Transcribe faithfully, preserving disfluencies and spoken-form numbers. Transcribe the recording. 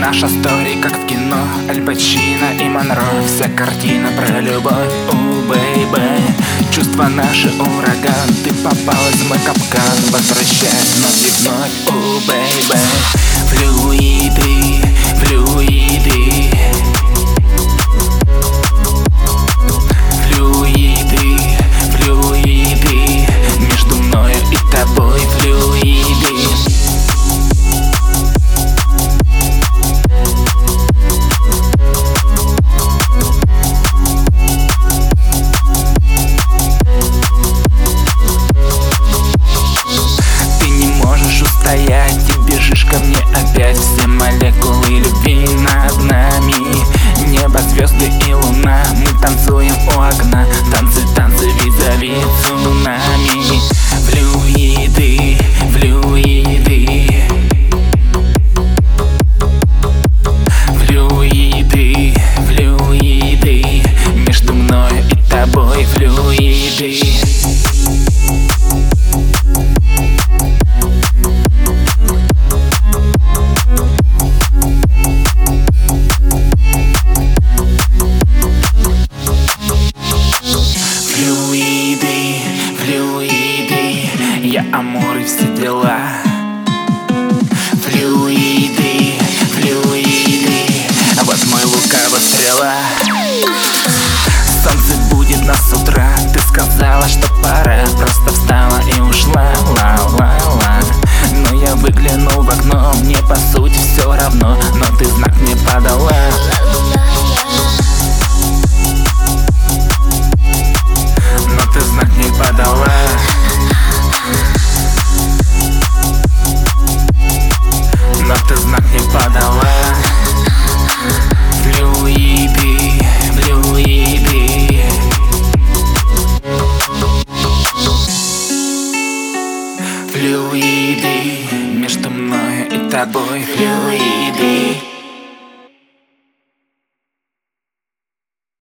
Наша story как в кино, Аль Пачино и Монро. Вся картина про любовь, у бэйбэ. Чувства наши ураган, ты попалась в мой капкан. Возвращаясь вновь и вновь, у бэйбэ. Флюиды, флюиды, флюиды, флюиды. Между мною и тобой флюиды. Стоять, ты бежишь ко мне опять. Все молекулы любви над нами. Небо, звезды и луна. Мы танцуем у окна. Танцы, танцы, визави цунами. Флюиды, флюиды, флюиды, флюиды. Между мною и тобой флюиды. Флюиды, флюиды, я амур и все дела. Флюиды, флюиды, а вот мой лукавая стрела. Солнце будет нас с утра. Ты сказала, что пора. Просто встала и ушла, ла-ла-ла. Но я выглянул в окно. Мне по сути все равно. Но ты знак мне подала. Ты знак не подала. Но ты знак не подала. Флюиды, флюиды, флюиды. Между мною и тобой флюиды.